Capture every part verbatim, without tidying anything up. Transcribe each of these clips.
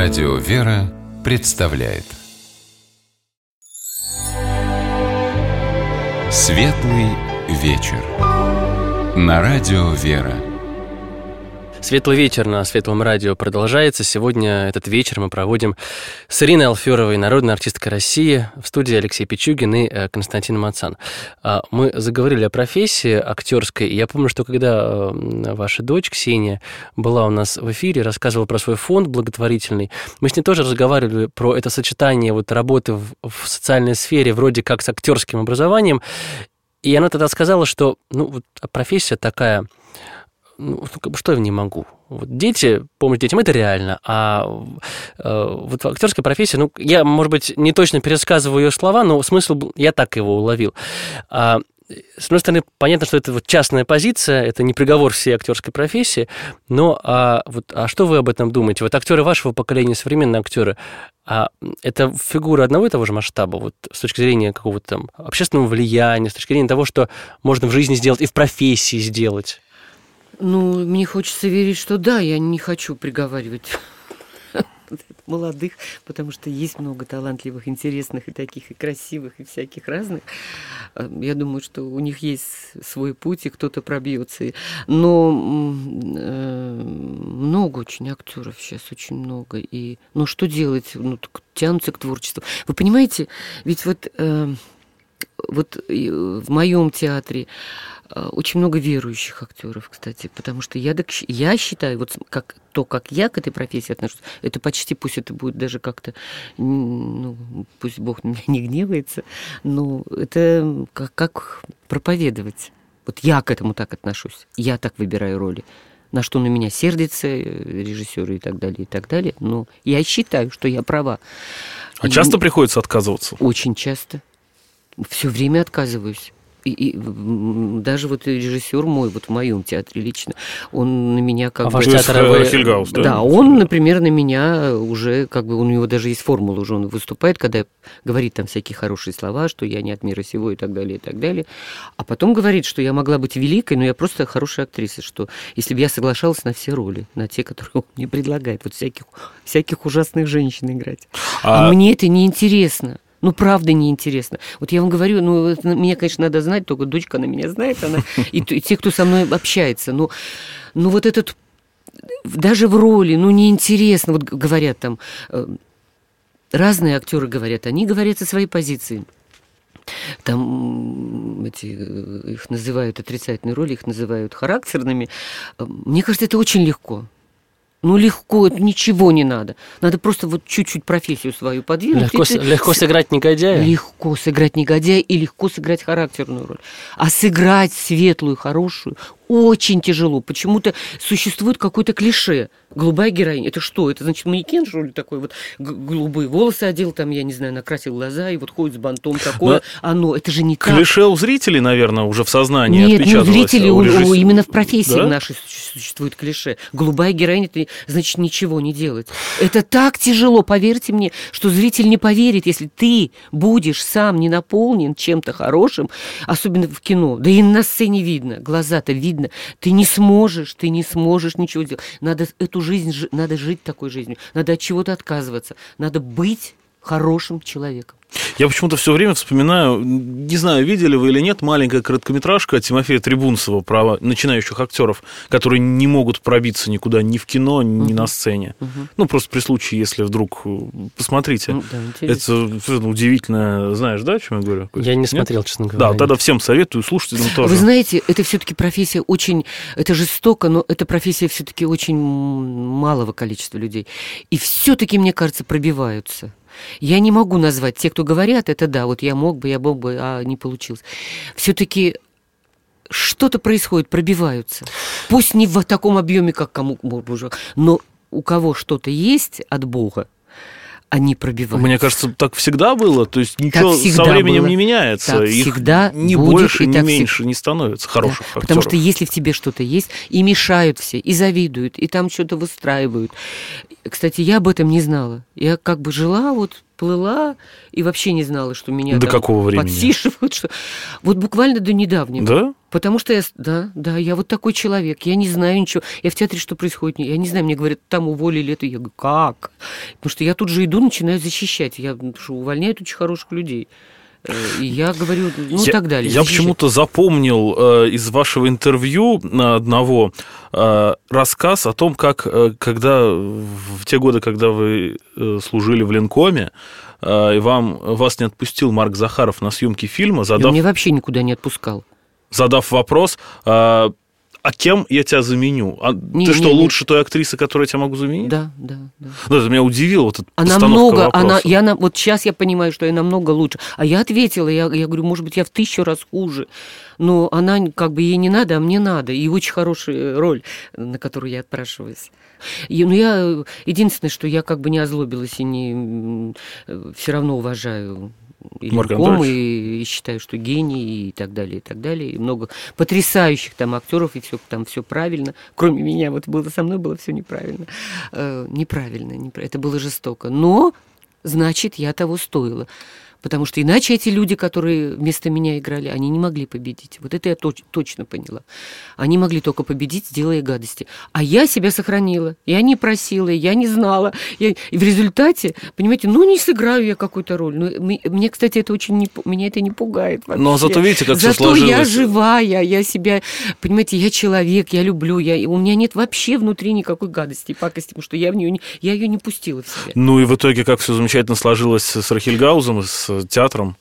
Радио «Вера» представляет Светлый вечер на Радио «Вера». Светлый вечер на Светлом радио продолжается. Сегодня этот вечер мы проводим с Ириной Алферовой, народной артисткой России, в студии Алексей Пичугин и Константин Мацан. Мы заговорили о профессии актерской. Я помню, что когда ваша дочь Ксения была у нас в эфире, рассказывала про свой фонд благотворительный, мы с ней тоже разговаривали про это сочетание вот работы в, в социальной сфере, вроде как с актерским образованием. И она тогда сказала, что ну, вот, профессия такая... Ну, что я в ней могу? Вот дети, помощь детям, это реально. А э, вот в актерской профессии, ну, я, может быть, не точно пересказываю ее слова, но смысл, я так его уловил. А, с одной стороны, понятно, что это вот частная позиция, это не приговор всей актерской профессии, но а, вот, а что вы об этом думаете? Вот актеры вашего поколения, современные актеры, а это фигура одного и того же масштаба, вот с точки зрения какого-то там общественного влияния, с точки зрения того, что можно в жизни сделать и в профессии сделать? Ну, мне хочется верить, что да, я не хочу приговаривать молодых, потому что есть много талантливых, интересных и таких, и красивых, и всяких разных. Я думаю, что у них есть свой путь, и кто-то пробьется. Но э, много очень актеров сейчас, очень много. И, ну, что делать? Ну, тянутся к творчеству. Вы понимаете, ведь вот, э, вот в моем театре очень много верующих актеров, кстати, потому что я, я считаю, вот как, то, как я к этой профессии отношусь, это почти, пусть это будет даже как-то, ну, пусть Бог на меня не гневается, но это как, как проповедовать. Вот я к этому так отношусь, я так выбираю роли. На что на меня сердятся режиссеры и так далее, и так далее, но я считаю, что я права. А часто и... приходится отказываться? Очень часто. Все время отказываюсь. И, и даже вот режиссер мой, вот в моем театре лично, он на меня как а бы... Ваш театр вы... Хильгаус, да? Да, он, например, на меня уже, как бы, у него даже есть формула, уже он выступает, когда говорит там всякие хорошие слова, что я не от мира сего и так далее, и так далее. А потом говорит, что я могла быть великой, но я просто хорошая актриса, что если бы я соглашалась на все роли, на те, которые он мне предлагает, вот всяких, всяких ужасных женщин играть. А, а мне это неинтересно. Ну, правда, неинтересно. Вот я вам говорю, ну, меня, конечно, надо знать, только дочка, она меня знает, она и, и те, кто со мной общается. Но, ну, вот этот, даже в роли, ну, неинтересно. Вот говорят там, разные актеры говорят, они говорят со своей позиции. Там эти, их называют отрицательные роли, их называют характерными. Мне кажется, это очень легко. Ну, легко, ничего не надо. Надо просто вот чуть-чуть профессию свою подвинуть. Легко, ты... легко сыграть негодяя? Легко сыграть негодяя и легко сыграть характерную роль. А сыграть светлую, хорошую очень тяжело. Почему-то существует какое-то клише. Голубая героиня. Это что? Это значит манекен, что ли, такой вот голубые волосы одел, там, я не знаю, накрасил глаза и вот ходит с бантом такое. Но оно, это же не так. Клише у зрителей, наверное, уже в сознании Нет, отпечаталось. Нет, зрители, у режисс... именно в профессии да? нашей существует клише. Голубая героиня, это значит ничего не делать. Это так тяжело, поверьте мне, что зритель не поверит, если ты будешь сам не наполнен чем-то хорошим, особенно в кино. Да и на сцене видно, глаза-то видно. Ты не сможешь, ты не сможешь ничего сделать. Надо эту жизнь, надо жить такой жизнью. Надо от чего-то отказываться. Надо быть хорошим человеком. Я почему-то все время вспоминаю, не знаю, видели вы или нет, маленькая короткометражка Тимофея Трибунцева про начинающих актеров, которые не могут пробиться никуда ни в кино, ни uh-huh. на сцене. Uh-huh. Ну, просто при случае, если вдруг... Посмотрите. Uh, да, это совершенно удивительно. Знаешь, да, о чем я говорю? Я не нет? смотрел, честно говоря. Да, тогда всем советую, слушателям тоже. Вы знаете, это все-таки профессия очень... Это жестоко, но эта профессия все-таки очень малого количества людей. И все-таки, мне кажется, пробиваются. Я не могу назвать. Те, кто говорят, это да, вот я мог бы, я мог бы, а не получилось. Все-таки что-то происходит, пробиваются. Пусть не в таком объеме, как кому можно, но у кого что-то есть от Бога, они пробиваются. Мне кажется, так всегда было, то есть ничего со временем было. Не меняется. Так их всегда ни будет, больше, ни так меньше всегда. Не становится хороших да. актеров. Потому что если в тебе что-то есть, и мешают все, и завидуют, и там что-то выстраивают. Кстати, я об этом не знала. Я как бы жила, вот плыла, и вообще не знала, что меня до там какого времени? Подсиживают. Что... Вот буквально до недавнего. Да? Потому что я, да, да, я вот такой человек, я не знаю ничего. Я в театре, что происходит, я не знаю, мне говорят, там уволили это. Я говорю, как? Потому что я тут же иду, начинаю защищать. Я что, увольняют очень хороших людей. И я говорю, ну и так далее. Я защищать. Почему-то запомнил э, из вашего интервью одного э, рассказ о том, как, э, когда в те годы, когда вы э, служили в Ленкоме, э, и вам, вас не отпустил Марк Захаров на съемки фильма, задав... Он меня вообще никуда не отпускал. Задав вопрос... Э, а кем я тебя заменю? А не, ты не, что, не. лучше той актрисы, которую я тебя могу заменить? Да, да, да. Ну, это меня удивило, вот эта она постановка много, вопроса. Она, я, вот сейчас я понимаю, что я намного лучше. А я ответила, я, я говорю, может быть, я в тысячу раз хуже. Но она, как бы, ей не надо, а мне надо. И очень хорошая роль, на которую я отпрашиваюсь. И, ну, я, единственное, что я как бы не озлобилась и не, все равно уважаю... и Ленком, и, и считаю, что гений, и так далее, и так далее. И много потрясающих там актеров, и все там все правильно. Кроме меня, вот было со мной было все неправильно. Э, неправильно, неправильно. Это было жестоко. Но, значит, я того стоила. Потому что иначе эти люди, которые вместо меня играли, они не могли победить. Вот это я точ- точно поняла. Они могли только победить, делая гадости. А я себя сохранила. Я не просила, я не знала. Я... И в результате, понимаете, ну не сыграю я какую-то роль. Ну, мне, кстати, это очень не... меня это не пугает вообще. Но зато видите, как зато все сложилось. Я живая, я себя, понимаете, я человек, я люблю. Я... У меня нет вообще внутри никакой гадости и пакости, потому что я, в нее не... я ее не пустила в себя. Ну и в итоге, как все замечательно сложилось с Рахельгаузом, с театром.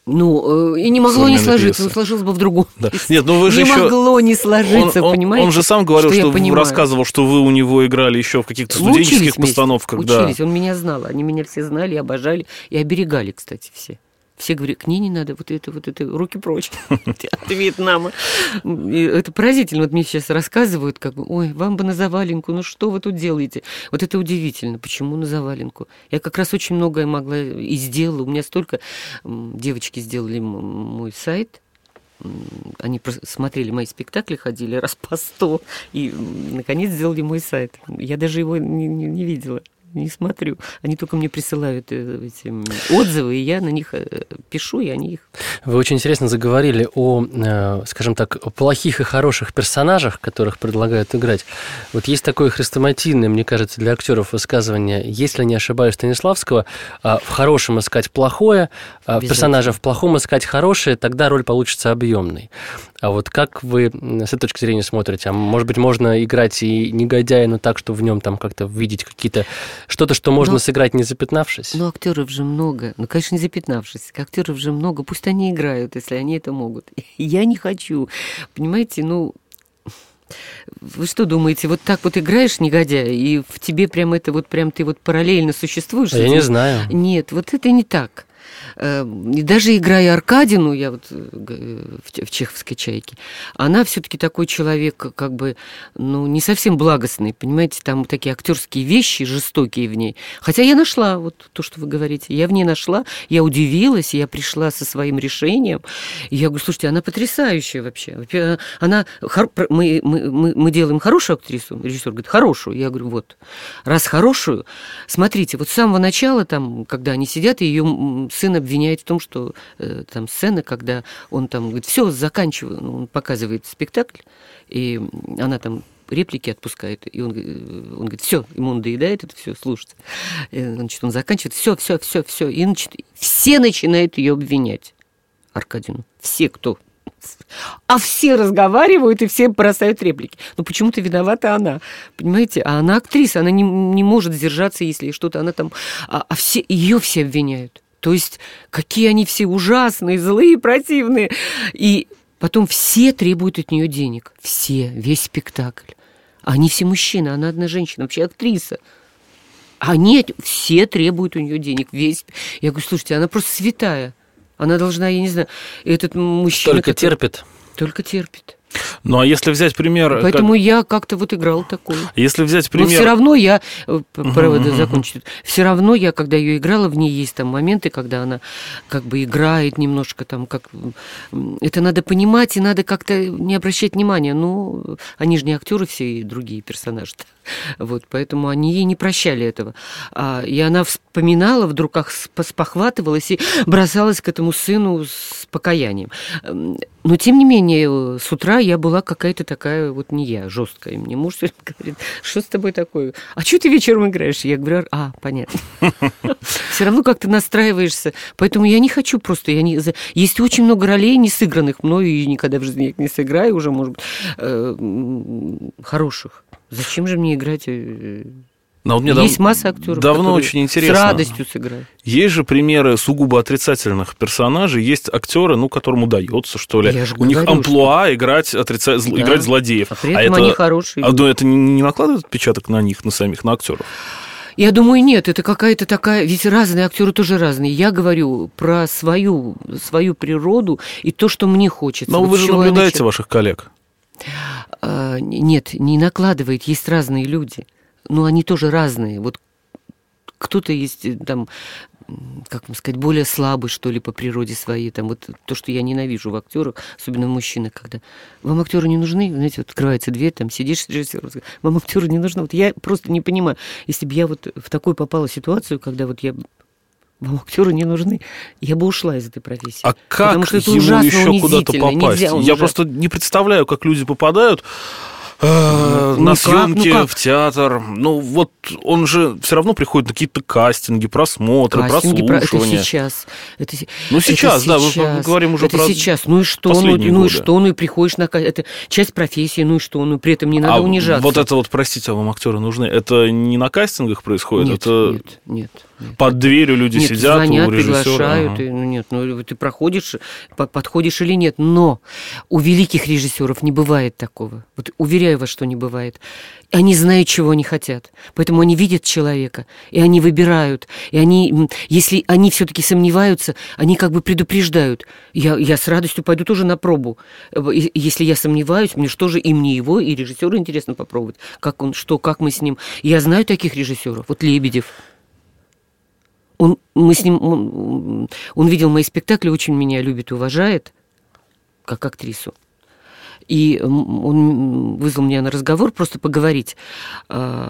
Ну, и не могло не сложиться, но сложилось бы в другом. Да. Нет, ну вы же не еще... могло не сложиться, он, он, понимаете? Он же сам говорил, что, что рассказывал, что вы у него играли еще в каких-то студенческих постановках. Вместе, учились, да. Он меня знал, они меня все знали, обожали и оберегали, кстати, все. Все говорят, к ней не надо, вот это, вот это, руки прочь от Вьетнама. Это поразительно. Вот мне сейчас рассказывают, как бы, ой, вам бы на заваленку, ну что вы тут делаете? Вот это удивительно. Почему на заваленку? Я как раз очень многое могла и сделала. У меня столько... Девочки сделали мой сайт, они смотрели мои спектакли, ходили раз по сто, и, наконец, сделали мой сайт. Я даже его не, не, не видела. Не смотрю. Они только мне присылают эти отзывы, и я на них пишу, и они их... Вы очень интересно заговорили о, скажем так, о плохих и хороших персонажах, которых предлагают играть. Вот есть такое хрестоматийное, мне кажется, для актеров высказывание, если не ошибаюсь, Станиславского, в хорошем искать плохое, в персонаже в плохом искать хорошее, тогда роль получится объемной. А вот как вы с этой точки зрения смотрите? А может быть, можно играть и негодяя, но так, что в нем там как-то видеть какие-то... Что-то, что можно но, сыграть, не запятнавшись? Ну, актеров же много. Ну, конечно, не запятнавшись. Актеров же много. Пусть они играют, если они это могут. Я не хочу. Понимаете, ну... Вы что думаете, вот так вот играешь негодяя, и в тебе прям это вот прям ты вот параллельно существуешь? А я не знаю. Нет, вот это не так. И даже играя Аркадину, я вот в «Чеховской чайке», она все-таки такой человек, как бы, ну, не совсем благостный, понимаете, там такие актерские вещи жестокие в ней. Хотя я нашла вот то, что вы говорите, я в ней нашла, я удивилась, я пришла со своим решением, и я говорю, слушайте, она потрясающая вообще. Она, мы, мы, мы, мы делаем хорошую актрису, режиссер говорит, хорошую. Я говорю, вот, раз хорошую, смотрите, вот с самого начала, там, когда они сидят, и ее сын обвиняет в том, что э, там сцена, когда он там говорит, все, заканчиваю, ну, он показывает спектакль, и она там реплики отпускает, и он, он говорит, все, ему надоедает это все слушать. И, значит, он заканчивает, все, все, все, все, и значит, все начинают ее обвинять, Аркадину, все, кто. А все разговаривают, и все бросают реплики. Но почему-то виновата она, понимаете? А она актриса, она не, не может сдержаться, если что-то она там... А, а все, ее все обвиняют. То есть, какие они все ужасные, злые, противные. И потом все требуют от нее денег. Все, весь спектакль. Они все мужчины, она одна женщина, вообще актриса. Они все требуют у нее денег. Весь... Я говорю, слушайте, она просто святая. Она должна, я не знаю, этот мужчина... Только который... терпит. Только терпит. Ну, а если взять пример... Поэтому как... я как-то вот играл такой. Если взять пример... Но все равно я... Правда, закончить. Все равно я, когда ее играла, в ней есть там моменты, когда она как бы играет немножко там, как... Это надо понимать, и надо как-то не обращать внимания. Ну, они же не актеры все и другие персонажи. Вот, поэтому они ей не прощали этого. А, и она вспоминала, вдруг как спохватывалась и бросалась к этому сыну с покаянием. Но, тем не менее, с утра я была какая-то такая, вот не я, жесткая. Мне муж все время говорит, что с тобой такое? А что ты вечером играешь? Я говорю, а, понятно. Все равно как-то настраиваешься. Поэтому я не хочу просто... Я не... Есть очень много ролей, не сыгранных мною, и никогда в жизни их не сыграю уже, может быть, хороших. Зачем же мне играть... Но вот мне Есть дав... масса актеров, давно очень интересно. С радостью сыграют. Есть же примеры сугубо отрицательных персонажей, есть актеры, ну, которым удается, что ли. У них говорю, амплуа что... играть, отрица... да. играть злодеев. А при этом а они это... хорошие. А это не накладывает отпечаток на них, на самих, на актеров? Я думаю, нет, это какая-то такая... Ведь разные актеры тоже разные. Я говорю про свою, свою природу и то, что мне хочется. Но вот вы же наблюдаете ваших коллег. А, нет, не накладывает. Есть разные люди. Ну, они тоже разные. Вот кто-то есть там, как вам сказать, более слабый, что ли, по природе своей. Там вот то, что я ненавижу в актерах, особенно в мужчинах, когда вам актеры не нужны, знаете, вот открывается дверь, там сидишь с режиссером, вам актеры не нужны. Вот я просто не понимаю, если бы я вот в такую попала ситуацию, когда вот я... Вам актеры не нужны. Я бы ушла из этой профессии. А как ему еще куда-то попасть? Я ужас... просто не представляю, как люди попадают... Ну, на съемки, ну в театр. Ну, вот он же все равно приходит на какие-то кастинги, просмотры, кастинги, прослушивания. Это сейчас. Это, ну, сейчас, это да, сейчас, мы говорим уже это про сейчас. Ну и что? Ну, ну и что? Ну и приходишь на... Это часть профессии, ну и что? Ну при этом не надо а унижаться. Вот это вот, простите, а вам актеры нужны? Это не на кастингах происходит? Нет, это... нет, нет. Нет. Под дверью люди нет, сидят, звонят, у режиссера. приглашают. Ага. И, ну, нет, ну, ты проходишь, подходишь или нет. Но у великих режиссеров не бывает такого. Вот уверяю вас, что не бывает. Они знают, чего они хотят. Поэтому они видят человека, и они выбирают. И они, если они все-таки сомневаются, они как бы предупреждают. Я, я с радостью пойду тоже на пробу. Если я сомневаюсь, мне что же и мне его, и режиссеру интересно попробовать. Как он, что, как мы с ним. Я знаю таких режиссеров. Вот Лебедев. Он, мы с ним, он, он видел мои спектакли, очень меня любит и уважает, как актрису. И он вызвал меня на разговор просто поговорить. Он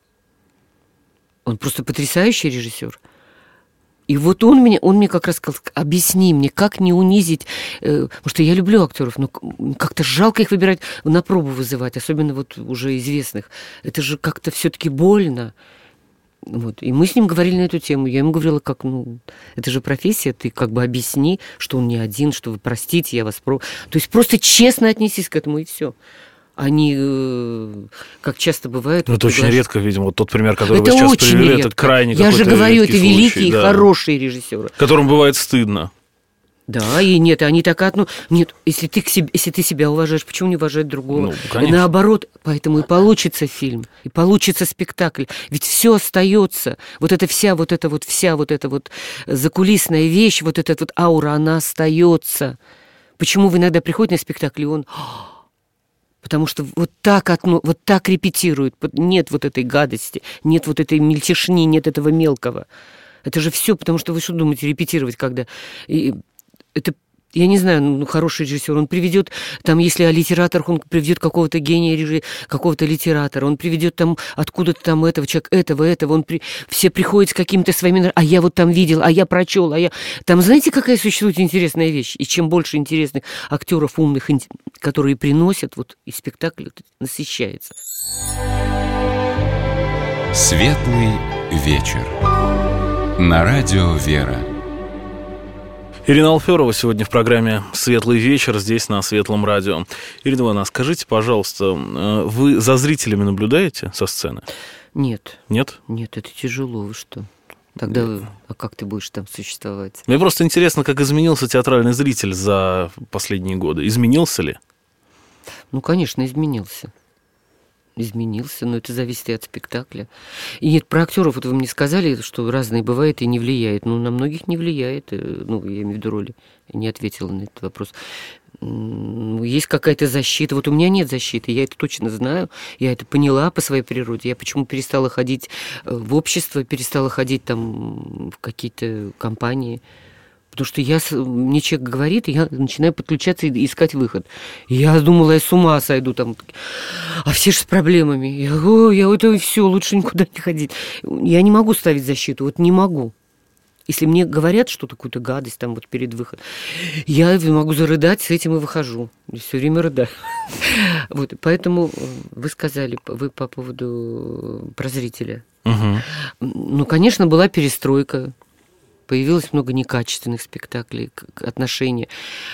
просто потрясающий режиссер. И вот он мне, он мне как раз сказал, объясни мне, как не унизить, потому что я люблю актеров, но как-то жалко их выбирать, на пробу вызывать, особенно вот уже известных. Это же как-то все-таки больно. Вот. И мы с ним говорили на эту тему. Я ему говорила, как, ну, это же профессия, ты как бы объясни, что он не один, что вы простите, я вас про... То есть просто честно отнесись к этому, и все. Они, как часто бывает... Ну, это приглаш... очень редко, видимо. Вот тот пример, который это вы сейчас очень привели, редко. Это крайне Я же говорю, это случай, великие да. и хорошие режиссеры. Которым бывает стыдно. Да, и нет, они так одну... Нет, если ты, к себе, если ты себя уважаешь, почему не уважать другого? Ну, и наоборот, поэтому и получится фильм, и получится спектакль. Ведь все остается. Вот эта вся, вот эта вот вся, вот эта вот закулисная вещь, вот эта вот аура, она остается. Почему вы иногда приходите на спектакль, и он... Потому что вот так, отно... вот так репетируют. Нет вот этой гадости, нет вот этой мельтешни, нет этого мелкого. Это же все, потому что вы что думаете, репетировать когда... И... Это, я не знаю, ну, хороший режиссер, он приведет, там, если о литераторах, он приведет какого-то гения, режи, какого-то литератора, он приведет там откуда-то там этого человека, этого, этого, он при, все приходят с какими-то своими, а я вот там видел, а я прочел, а я... Там, знаете, какая существует интересная вещь? И чем больше интересных актеров умных, которые приносят, вот и спектакль вот, насыщается. Светлый вечер. На радио «Вера». Ирина Алферова сегодня в программе «Светлый вечер» здесь, на Светлом радио. Ирина Ивановна, скажите, пожалуйста, вы за зрителями наблюдаете со сцены? Нет. Нет? Нет, это тяжело, вы что? Тогда, вы, а как ты будешь там существовать? Мне просто интересно, как изменился театральный зритель за последние годы. Изменился ли? Ну, конечно, изменился. Изменился, но это зависит и от спектакля. И нет, про актеров, вот вы мне сказали, что разные бывает и не влияет. Ну, на многих не влияет. Ну, я имею в виду роли. Я не ответила на этот вопрос. Есть какая-то защита. Вот у меня нет защиты, я это точно знаю. Я это поняла по своей природе. Я почему перестала ходить в общество, перестала ходить там в какие-то компании. Потому что я, мне человек говорит, и я начинаю подключаться и искать выход. И я думала, я с ума сойду там. А все же с проблемами. Я говорю, я это все, лучше никуда не ходить. Я не могу ставить защиту, вот не могу. Если мне говорят что-то, какую-то гадость там вот перед выходом, я могу зарыдать, с этим и выхожу. И все время рыдаю. Вот, поэтому вы сказали, вы по поводу прозрителя. Угу. Ну, конечно, была перестройка. Появилось много некачественных спектаклей, отношения.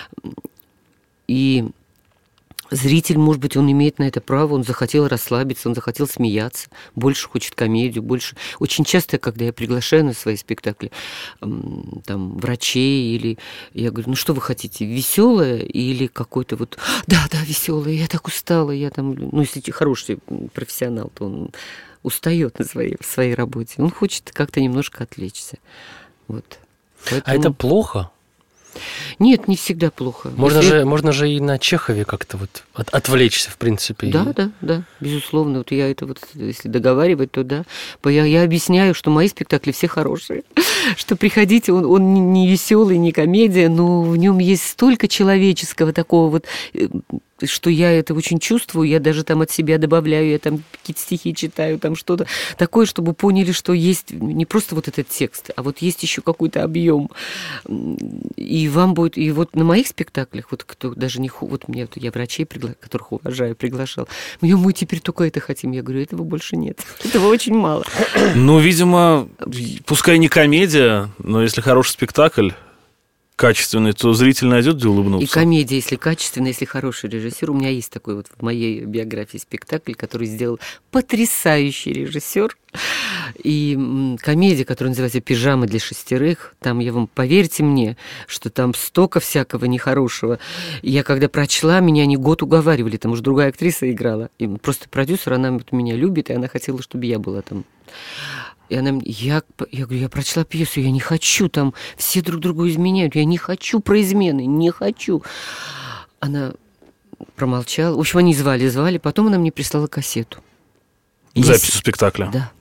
И зритель, может быть, он имеет на это право, он захотел расслабиться, он захотел смеяться, больше хочет комедию, больше. Очень часто, когда я приглашаю на свои спектакли там, врачей, или я говорю, ну что вы хотите, веселое или какой-то вот, да, да, веселое, я так устала, я там, ну, если хороший профессионал, то он устает на своей, в своей работе, он хочет как-то немножко отвлечься. Вот. Поэтому... А это плохо? Нет, не всегда плохо. Можно, Если... же, можно же и на Чехове как-то вот от, отвлечься, в принципе. Да, и... да, да, безусловно. Вот я это вот, если договаривать, то да. Я, я объясняю, что мои спектакли все хорошие. Что приходите, он, он не веселый, не комедия, но в нем есть столько человеческого такого вот, что я это очень чувствую, я даже там от себя добавляю, я там какие-то стихи читаю, там что-то такое, чтобы поняли, что есть не просто вот этот текст, а вот есть еще какой-то объем. И вам будет, и вот на моих спектаклях, вот кто даже не, вот мне, я врачей, которых уважаю, приглашал, мы, мы теперь только это хотим. Я говорю, этого больше нет. Этого очень мало. Ну, видимо, пускай не комедия, но если хороший спектакль, качественный, то зритель найдет где улыбнуться. И комедия, если качественная, если хороший режиссер. У меня есть такой вот в моей биографии спектакль, который сделал потрясающий режиссер. И комедия, которая называется «Пижамы для шестерых». Там, я вам, поверьте мне, что там столько всякого нехорошего. Я когда прочла, меня они год уговаривали, там уже другая актриса играла. И просто продюсер, она вот меня любит, и она хотела, чтобы я была там. И она, я, я говорю, я прочла пьесу, я не хочу, там все друг другу изменяют, я не хочу про измены, не хочу. Она промолчала. В общем, они звали, звали, потом она мне прислала кассету. Запись спектакля. Да.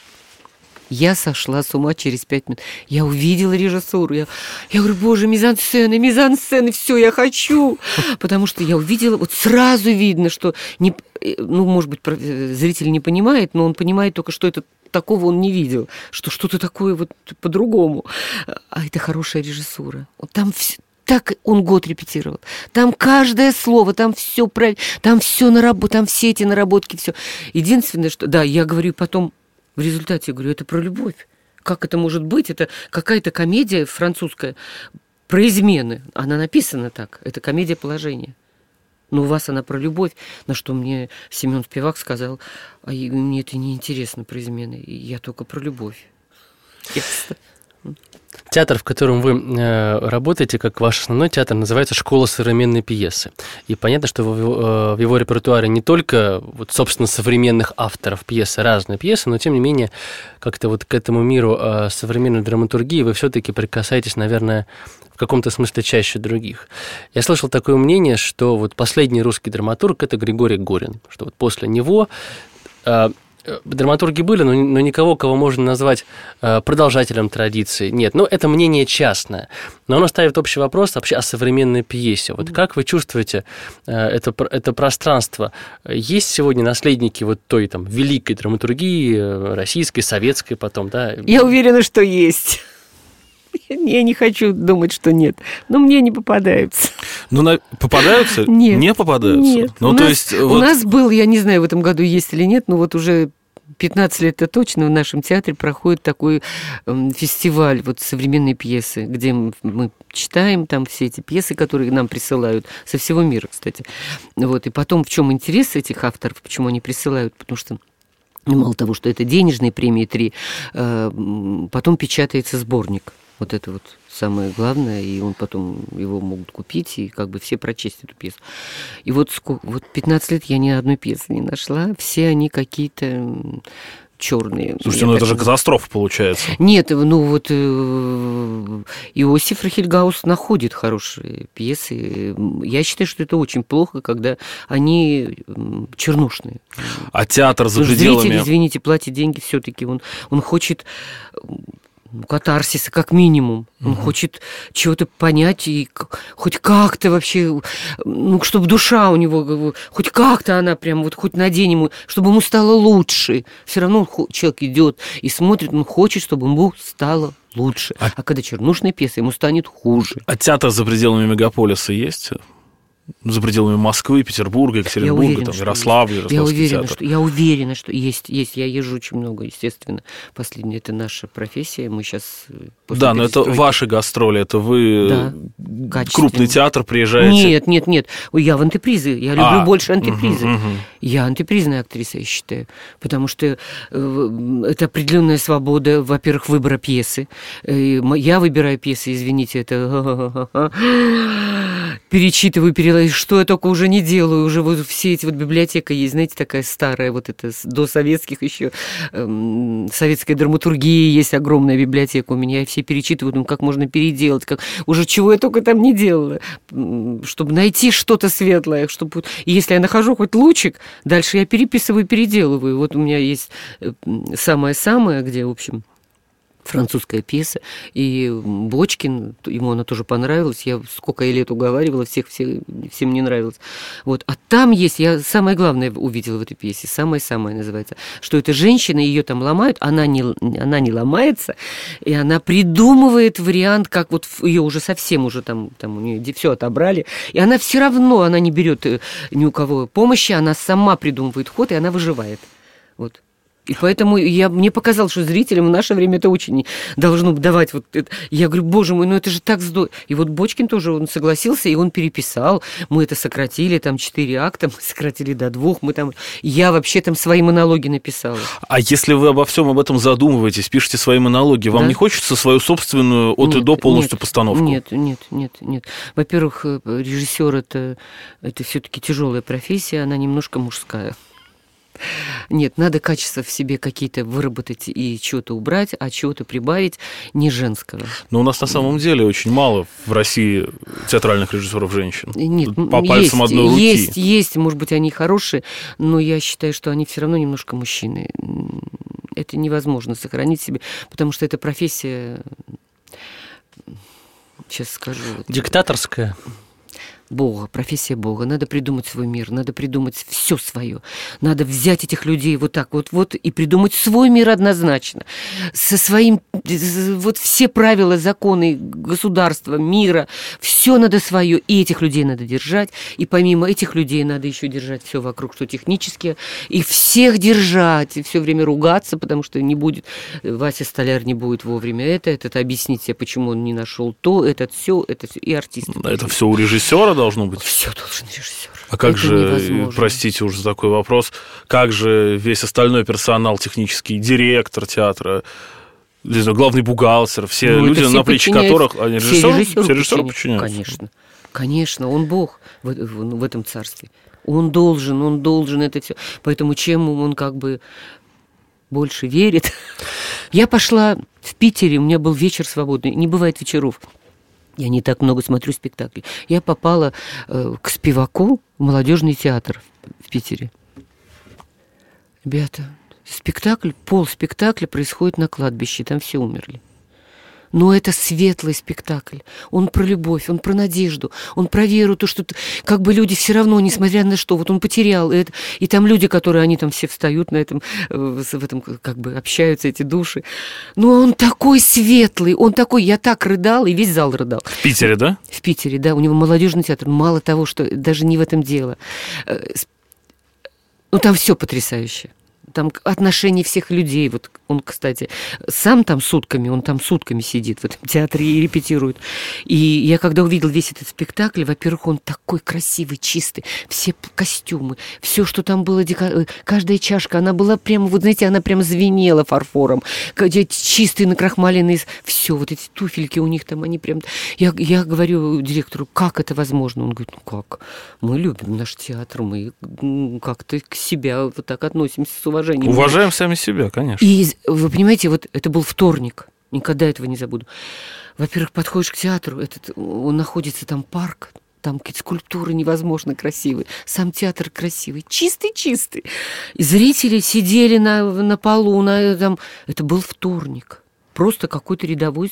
Я сошла с ума через пять минут. Я увидела режиссуру. Я, я говорю, боже, мизансцены, мизансцены, все, я хочу. Потому что я увидела, вот сразу видно, что, не, ну, может быть, зритель не понимает, но он понимает только, что это такого он не видел, что что-то такое вот по-другому. А это хорошая режиссура. Там все... Так он год репетировал. Там каждое слово, там все правильно, там все наработ, там все эти наработки, все. Единственное, что... Да, я говорю потом, в результате, я говорю, это про любовь. Как это может быть? Это какая-то комедия французская про измены. Она написана так. Это комедия положения. Но у вас она про любовь, на что мне Семен Спивак сказал, а мне это неинтересно про измены, я только про любовь. Ясно. Театр, в котором вы э, работаете, как ваш основной театр, называется «Школа современной пьесы». И понятно, что в, э, в его репертуаре не только, вот, собственно, современных авторов пьесы, разные пьесы, но, тем не менее, как-то вот к этому миру э, современной драматургии вы все-таки прикасаетесь, наверное, в каком-то смысле чаще других. Я слышал такое мнение, что вот последний русский драматург – это Григорий Горин, что вот после него... Э, Драматурги были, но, но никого, кого можно назвать э, продолжателем традиции, нет. Ну, это мнение частное. Но оно ставит общий вопрос вообще о современной пьесе. Вот как вы чувствуете э, это, это пространство? Есть сегодня наследники вот той там великой драматургии, э, российской, советской потом, да? Я уверена, что есть. Я не хочу думать, что нет. Но мне не попадаются. Ну, на... попадаются? Нет. Не попадаются? Нет. Ну, у, то нас, есть, у вот... нас был, я не знаю, в этом году есть или нет, но вот уже пятнадцать лет-то точно в нашем театре проходит такой э, фестиваль вот современной пьесы, где мы, мы читаем там все эти пьесы, которые нам присылают со всего мира, кстати. Вот. И потом, в чем интерес этих авторов, почему они присылают? Потому что мало того, что это денежные премии три, э, потом печатается сборник. Вот это вот самое главное, и он потом его могут купить, и как бы все прочесть эту пьесу. И вот, сколько, вот пятнадцать лет я ни одной пьесы не нашла, все они какие-то черные. Слушайте, ну это же катастрофа получается. Нет, ну вот э, Иосиф Рахельгаус находит хорошие пьесы. Я считаю, что это очень плохо, когда они чернушные. А театр за пределами... Зритель, извините, платит деньги все-таки, он, он хочет... катарсиса, как минимум. Он угу. хочет чего-то понять и хоть как-то вообще, ну, чтобы душа у него, хоть как-то она прям, вот хоть на день ему, чтобы ему стало лучше. Все равно человек идет и смотрит, он хочет, чтобы ему стало лучше. А, а когда чернушная пьеса, ему станет хуже. А театр за пределами мегаполиса есть? За пределами Москвы, Петербурга, Екатеринбурга, уверена, там, Ярославля, Ярославский я уверена, театр. Что, я уверена, что есть, есть. Я езжу очень много, естественно. Последнее, это наша профессия. Мы сейчас... Да, но это ваши гастроли, это вы да, крупный театр приезжаете? Нет, нет, нет. Я в антипризы. Я люблю а, больше антипризы. Угу, угу. Я антипризная актриса, я считаю. Потому что это определенная свобода, во-первых, выбора пьесы. Я выбираю пьесы, извините, это... перечитываю, перелазю, что я только уже не делаю, уже вот все эти вот библиотека есть, знаете, такая старая, вот это до советских еще, эм, советская драматургия есть огромная библиотека у меня, я все перечитываю, ну, как можно переделать, как, уже чего я только там не делала, чтобы найти что-то светлое, чтобы, и если я нахожу хоть лучик, дальше я переписываю, переделываю, вот у меня есть самое-самое, где, в общем... французская пьеса, и Бочкин, ему она тоже понравилась, я сколько я лет уговаривала, всех, всех, всем не нравилось. Вот. А там есть, я самое главное увидела в этой пьесе, самое-самое называется, что эта женщина, ее там ломают, она не, она не ломается, и она придумывает вариант, как вот ее уже совсем уже там, там у нее все отобрали, и она все равно, она не берет ни у кого помощи, она сама придумывает ход, и она выживает. Вот. И поэтому я, мне показалось, что зрителям в наше время это очень должно давать вот это. Я говорю, боже мой, ну это же так здорово. И вот Бочкин тоже, он согласился, и он переписал. Мы это сократили, там четыре акта, мы сократили до двух. Мы там... Я вообще там свои монологи написала. А если вы обо всем об этом задумываетесь, пишете свои монологи, вам да? не хочется свою собственную от нет, и до полностью нет, постановку? Нет, нет, нет, нет. Во-первых, режиссер это, это все-таки тяжелая профессия, она немножко мужская. Нет, надо качества в себе какие-то выработать и чего-то убрать, а чего-то прибавить не женского. Но у нас на самом деле очень мало в России театральных режиссеров женщин. Нет, по пальцам есть, одной руки. Есть, есть, может быть, они хорошие, но я считаю, что они все равно немножко мужчины. Это невозможно сохранить себе, потому что эта профессия, сейчас скажу... Диктаторская. Бога, профессия Бога. Надо придумать свой мир, надо придумать все свое. Надо взять этих людей вот так вот, вот и придумать свой мир однозначно. Со своим, вот все правила, законы государства, мира, все надо свое. И этих людей надо держать. И помимо этих людей надо еще держать все вокруг, что технически. И всех держать. И все время ругаться, потому что не будет, Вася Столяр не будет вовремя это, этот объяснить себе, почему он не нашел то, этот все, это все. И артисты. Это все у режиссера должно быть? Все должен режиссер. А как это же, невозможно. Простите уж за такой вопрос, как же весь остальной персонал технический, директор театра, главный бухгалтер, все ну, люди, все на плечи которых они режиссеру, режиссеру, все режиссеру подчиняются? Конечно, конечно, он Бог в, в, в этом царстве. Он должен, он должен это все. Поэтому чем он как бы больше верит. Я пошла в Питере, у меня был вечер свободный, не бывает вечеров. Я не так много смотрю спектаклей. Я попала э, к Спиваку в молодежный театр в Питере. Ребята, спектакль, пол спектакля происходит на кладбище, там все умерли. Но это светлый спектакль. Он про любовь, он про надежду, он про веру, то, что как бы люди все равно, несмотря на что, вот он потерял это. И там люди, которые, они там все встают на этом, в этом как бы общаются, эти души. Но он такой светлый, он такой, я так рыдала, и весь зал рыдал. В Питере, да? В Питере, да. У него молодежный театр. Мало того, что даже не в этом дело. Ну, там все потрясающе. Там отношения всех людей. Вот он, кстати, сам там сутками, он там сутками сидит в этом театре и репетирует. И я когда увидел весь этот спектакль, во-первых, он такой красивый, чистый. Все костюмы, все, что там было, каждая чашка, она была прямо, вот знаете, она прямо звенела фарфором. Чистые, накрахмаленные, все, вот эти туфельки у них там, они прям... Я, я говорю директору, как это возможно? Он говорит, ну как? Мы любим наш театр, мы как-то к себя вот так относимся с уважением. Уважаем сами себя, конечно. И вы понимаете, вот это был вторник. Никогда этого не забуду. Во-первых, подходишь к театру, этот, он находится там парк, там какие-то скульптуры невозможно красивые. Сам театр красивый, чистый-чистый. И зрители сидели на, на полу, на, там, это был вторник. просто какой-то рядовой...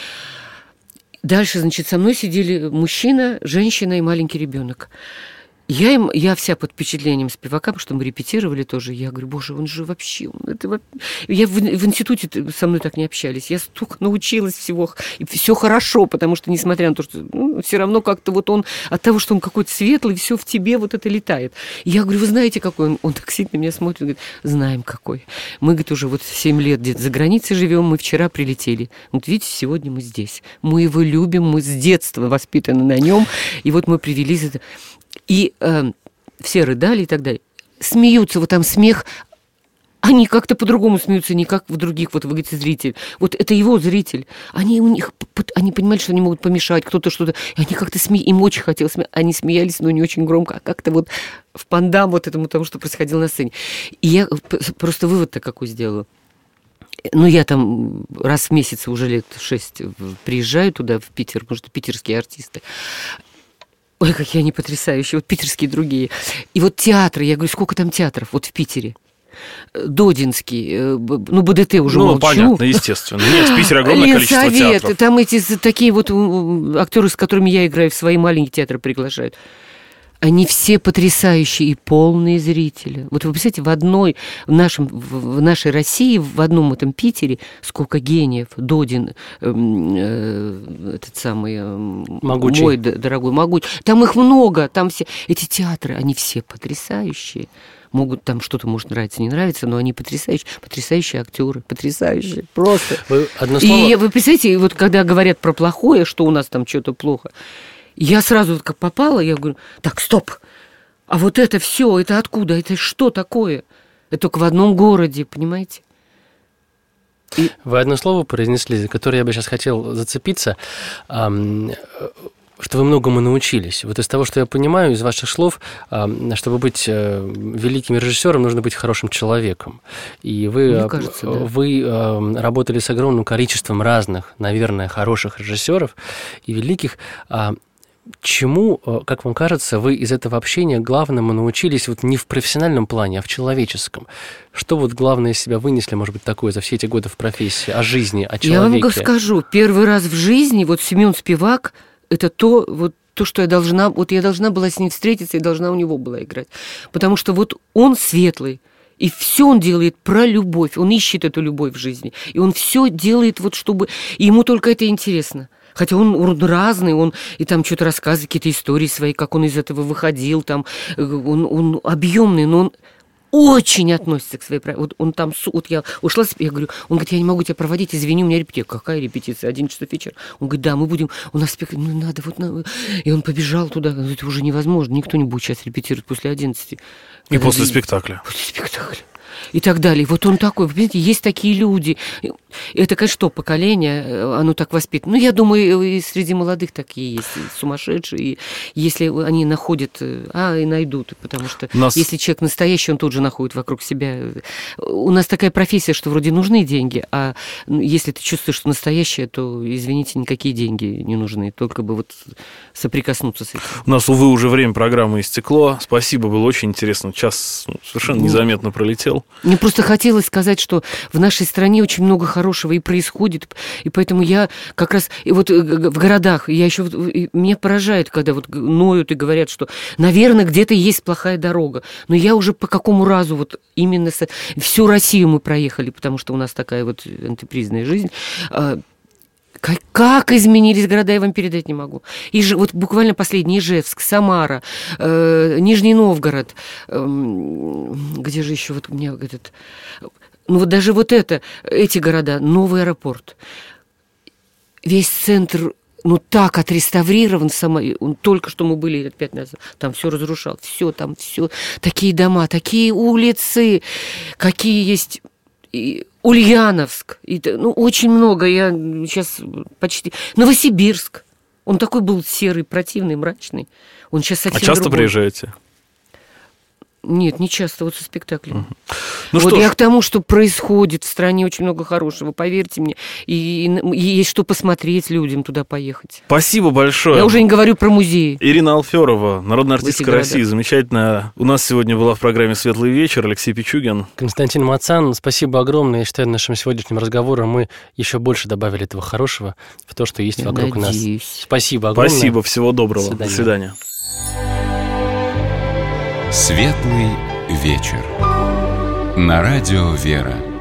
Дальше, значит, со мной сидели мужчина, женщина и маленький ребенок. Я, им, я вся под впечатлением Спивака, потому что мы репетировали тоже. Я говорю, боже, он же вообще... Он, это... Я в, в институте со мной так не общались. Я столько научилась всего. И все хорошо, потому что, несмотря на то, что ну, все равно как-то вот он... От того, что он какой-то светлый, все в тебе вот это летает. И я говорю, вы знаете, какой он? Он так сильно на меня смотрит, говорит, знаем, какой. Мы, говорит, уже вот семь лет где-то за границей живем, мы вчера прилетели. Вот видите, сегодня мы здесь. Мы его любим, мы с детства воспитаны на нем. И вот мы привели... И э, все рыдали и так далее. Смеются, вот там смех, они как-то по-другому смеются, не как в других, вот вы говорите, зритель. Вот это его зритель. Они у них, они понимали, что они могут помешать, кто-то что-то. И они как-то смеялись, им очень хотелось смеяться. Они смеялись, но не очень громко, а как-то вот в пандам вот этому тому, что происходило на сцене. И я просто вывод-то какой сделала. Ну, я там раз в месяц уже лет шесть приезжаю туда, в Питер, потому что питерские артисты. Ой, какие они потрясающие, вот питерские другие. И вот театры, я говорю, сколько там театров вот в Питере? Додинский, ну, БДТ уже ну, молчу. Ну, понятно, естественно. Нет, в Питере огромное количество Ленсовет, театров. Там эти такие вот актеры, с которыми я играю, в свои маленькие театры приглашают. Они все потрясающие и полные зрители. Вот вы представляете, в одной, в, нашем, в нашей России, в одном этом Питере сколько гениев. Додин, э, э, этот самый... Э, Могучий. Мой дорогой Могучий. Там их много, там все... Эти театры, они все потрясающие. Могут там что-то, может, нравиться, не нравится, но они потрясающие, потрясающие актеры, потрясающие, просто. Вы одно слово... И вы представляете, вот когда говорят про плохое, что у нас там что-то плохо, я сразу как попала, я говорю, так, стоп, а вот это все, это откуда, это что такое? Это только в одном городе, понимаете? И... Вы одно слово произнесли, за которое я бы сейчас хотел зацепиться, что вы многому научились. Вот из того, что я понимаю, из ваших слов, чтобы быть великим режиссером, нужно быть хорошим человеком. И вы, Мне кажется, да. вы работали с огромным количеством разных, наверное, хороших режиссеров и великих. Чему, как вам кажется, вы из этого общения главному научились вот не в профессиональном плане, а в человеческом? Что вот главное из себя вынесли, может быть, такое за все эти годы в профессии, о жизни, о человеке? Я вам скажу, первый раз в жизни вот Семен Спивак – это то, вот, то, что я должна, вот я должна была с ним встретиться и должна у него была играть. Потому что вот он светлый, и все он делает про любовь, он ищет эту любовь в жизни, и он все делает вот чтобы, и ему только это интересно. Хотя он, он разный, он и там что-то рассказывает, какие-то истории свои, как он из этого выходил, там, он, он объемный, но он очень относится к своей правде. Вот он там, вот я ушла, я говорю, он говорит, я не могу тебя проводить, извини, у меня репетиция. Какая репетиция? Один часов вечера. Он говорит, да, мы будем, у нас спектакль, ну надо, вот надо. И он побежал туда, это уже невозможно, никто не будет сейчас репетировать после одиннадцати. И после и, спектакля. После спектакля. И так далее. Вот он такой, вы понимаете, есть такие люди. Это, конечно, что, поколение, оно так воспитано. Ну, я думаю, и среди молодых такие есть, сумасшедшие. И если они находят, а, и найдут, потому что нас... если человек настоящий, он тут же находит вокруг себя. У нас такая профессия, что вроде нужны деньги, а если ты чувствуешь, что настоящее, то, извините, никакие деньги не нужны, только бы вот соприкоснуться с этим. У нас, увы, уже время программы истекло. Спасибо, было очень интересно. Час ну, совершенно незаметно пролетел. Мне просто хотелось сказать, что в нашей стране очень много хорошего и происходит, и поэтому я как раз и вот в городах, я еще меня поражает, когда вот ноют и говорят, что, наверное, где-то есть плохая дорога, но я уже по какому разу вот именно со... всю Россию мы проехали, потому что у нас такая вот антипризная жизнь. Как, как изменились города, я вам передать не могу. И же, вот буквально последний Ижевск, Самара, э, Нижний Новгород, э, где же еще вот у меня этот... Ну вот даже вот это, эти города, новый аэропорт. Весь центр, ну так отреставрирован, сама, он, только что мы были лет пять назад, там все разрушал, все там, все, такие дома, такие улицы, какие есть... И Ульяновск, и, ну, очень много, я сейчас почти... Новосибирск, он такой был серый, противный, мрачный. Он сейчас совсем А часто другой. Приезжаете? Нет, не часто, вот со спектаклем. Угу. Ну вот что я ж. к тому, что происходит в стране очень много хорошего, поверьте мне. И, и, и есть что посмотреть людям, туда поехать. Спасибо большое. Я уже не говорю про музеи. Ирина Алферова, народная артистка Вытеграда. России, замечательная. У нас сегодня была в программе «Светлый вечер» Алексей Пичугин. Константин Мацан, спасибо огромное. Я считаю, нашим сегодняшним разговором мы еще больше добавили этого хорошего в то, что есть Я вокруг надеюсь. нас. Спасибо огромное. Спасибо, всего доброго. До До свидания. свидания. Светлый вечер. На радио «Вера».